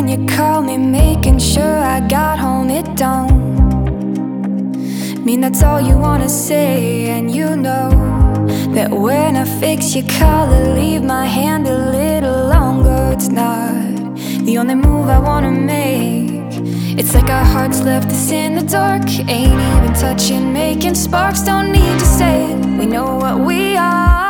when you call me, making sure I got home. It don't mean that's all you wanna say, and you know that when I fix your collar, leave my hand a little longer. It's not the only move I wanna make. It's like our hearts left us in the dark, ain't even touching, making sparks. Don't need to say it, we know what we are.